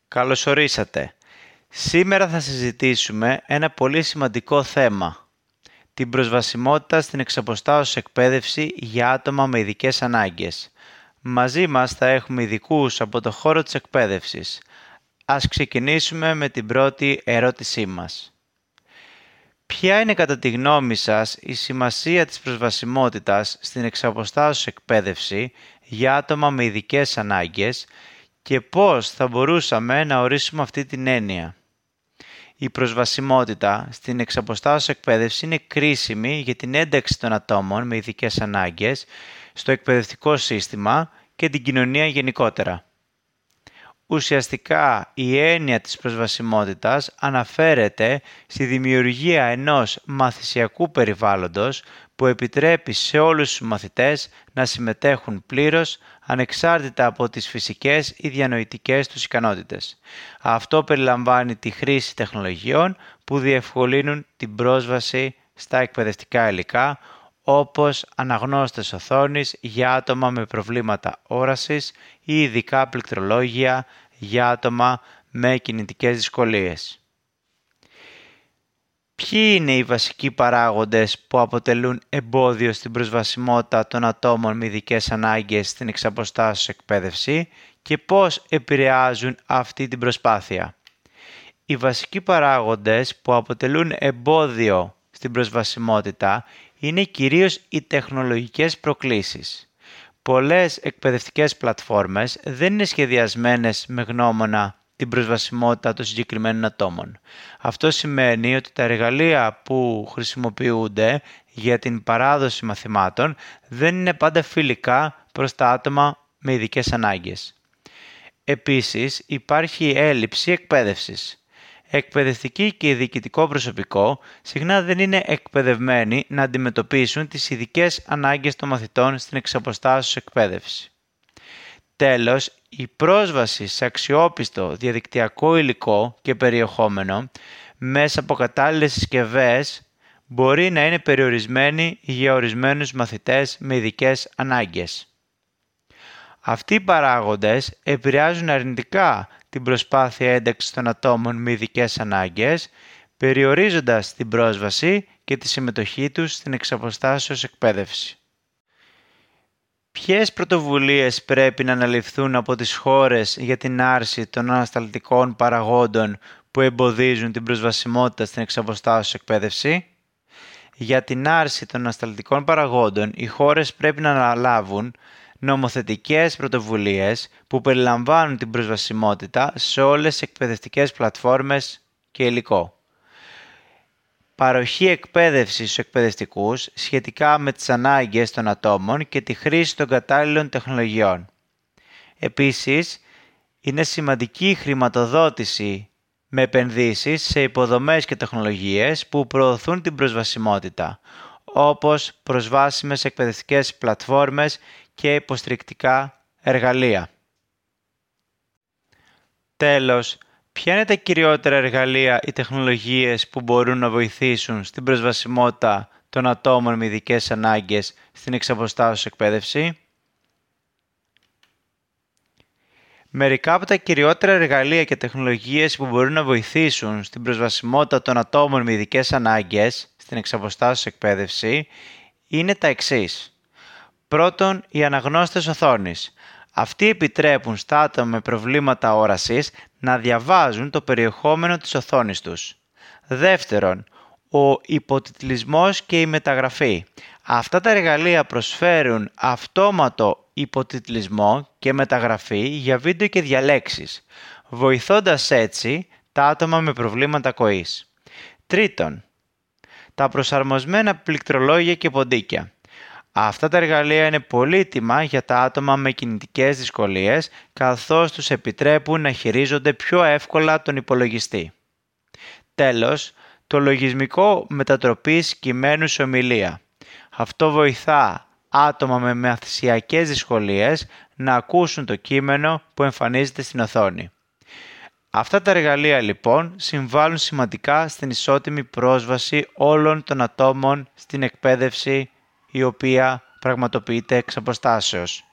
Καλώς ορίσατε. Σήμερα θα συζητήσουμε ένα πολύ σημαντικό θέμα. Την προσβασιμότητα στην εξαποστάσεως εκπαίδευση για άτομα με ειδικές ανάγκες. Μαζί μας θα έχουμε ειδικούς από το χώρο της εκπαίδευσης. Ας ξεκινήσουμε με την πρώτη ερώτησή μας. Ποια είναι κατά τη γνώμη σας η σημασία της προσβασιμότητας στην εξαποστάσεως εκπαίδευση για άτομα με ειδικές ανάγκες και πώς θα μπορούσαμε να ορίσουμε αυτή την έννοια? Η προσβασιμότητα στην εξαποστάσεως εκπαίδευση είναι κρίσιμη για την ένταξη των ατόμων με ειδικές ανάγκες στο εκπαιδευτικό σύστημα και την κοινωνία γενικότερα. Ουσιαστικά, η έννοια της προσβασιμότητας αναφέρεται στη δημιουργία ενός μαθησιακού περιβάλλοντος που επιτρέπει σε όλους τους μαθητές να συμμετέχουν πλήρως ανεξάρτητα από τις φυσικές ή διανοητικές τους ικανότητες. Αυτό περιλαμβάνει τη χρήση τεχνολογιών που διευκολύνουν την πρόσβαση στα εκπαιδευτικά υλικά, όπως αναγνώστες οθόνης για άτομα με προβλήματα όρασης ή ειδικά πληκτρολόγια για άτομα με κινητικές δυσκολίες. Ποιοι είναι οι βασικοί παράγοντες που αποτελούν εμπόδιο στην προσβασιμότητα των ατόμων με ειδικές ανάγκες στην εξαποστάσεως εκπαίδευση και πώς επηρεάζουν αυτή την προσπάθεια? Οι βασικοί παράγοντες που αποτελούν εμπόδιο στην προσβασιμότητα είναι κυρίως οι τεχνολογικές προκλήσεις. Πολλές εκπαιδευτικές πλατφόρμες δεν είναι σχεδιασμένες με γνώμονα την προσβασιμότητα των συγκεκριμένων ατόμων. Αυτό σημαίνει ότι τα εργαλεία που χρησιμοποιούνται για την παράδοση μαθημάτων δεν είναι πάντα φιλικά προς τα άτομα με ειδικές ανάγκες. Επίσης, υπάρχει έλλειψη εκπαίδευσης. Εκπαιδευτικοί και διοικητικό προσωπικό συχνά δεν είναι εκπαιδευμένοι να αντιμετωπίσουν τις ειδικές ανάγκες των μαθητών στην εξαποστάσεως εκπαίδευση. Τέλος, η πρόσβαση σε αξιόπιστο διαδικτυακό υλικό και περιεχόμενο μέσα από κατάλληλες συσκευές μπορεί να είναι περιορισμένη για ορισμένους μαθητές με ειδικές ανάγκες. Αυτοί οι παράγοντες επηρεάζουν αρνητικά την προσπάθεια ένταξης των ατόμων με ειδικές ανάγκες, περιορίζοντας την πρόσβαση και τη συμμετοχή τους στην εξαποστάσεως εκπαίδευση. Ποιες πρωτοβουλίες πρέπει να αναλυφθούν από τις χώρες για την άρση των ανασταλτικών παραγόντων που εμποδίζουν την προσβασιμότητα στην εξαποστάσεως εκπαίδευση? Για την άρση των ανασταλτικών παραγόντων, οι χώρες πρέπει να αναλάβουν νομοθετικές πρωτοβουλίες που περιλαμβάνουν την προσβασιμότητα σε όλες τις εκπαιδευτικές πλατφόρμες και υλικό. Παροχή εκπαίδευσης στους εκπαιδευτικούς σχετικά με τις ανάγκες των ατόμων και τη χρήση των κατάλληλων τεχνολογιών. Επίσης, είναι σημαντική η χρηματοδότηση με επενδύσεις σε υποδομές και τεχνολογίες που προωθούν την προσβασιμότητα, όπως προσβάσιμες εκπαιδευτικές πλατφόρμες και υποστηρικτικά εργαλεία. Τέλος, ποια είναι τα κυριότερα εργαλεία ή τεχνολογίες που μπορούν να βοηθήσουν στην προσβασιμότητα των ατόμων με ειδικές ανάγκες στην εξαποστάσεως εκπαίδευση? Μερικά από τα κυριότερα εργαλεία και τεχνολογίες που μπορούν να βοηθήσουν στην προσβασιμότητα των ατόμων με ειδικές ανάγκες στην εξαποστάσεως εκπαίδευση είναι τα εξής. Πρώτον, οι αναγνώστες οθόνης. Αυτοί επιτρέπουν στα άτομα με προβλήματα όρασης να διαβάζουν το περιεχόμενο της οθόνης τους. Δεύτερον, ο υποτιτλισμός και η μεταγραφή. Αυτά τα εργαλεία προσφέρουν αυτόματο υποτιτλισμό και μεταγραφή για βίντεο και διαλέξεις, βοηθώντας έτσι τα άτομα με προβλήματα ακοής. Τρίτον, τα προσαρμοσμένα πληκτρολόγια και ποντίκια. Αυτά τα εργαλεία είναι πολύτιμα για τα άτομα με κινητικές δυσκολίες, καθώς τους επιτρέπουν να χειρίζονται πιο εύκολα τον υπολογιστή. Τέλος, το λογισμικό μετατροπής κειμένου σε ομιλία. Αυτό βοηθά άτομα με μαθησιακές δυσκολίες να ακούσουν το κείμενο που εμφανίζεται στην οθόνη. Αυτά τα εργαλεία λοιπόν συμβάλλουν σημαντικά στην ισότιμη πρόσβαση όλων των ατόμων στην εκπαίδευση η οποία πραγματοποιείται εξ αποστάσεως.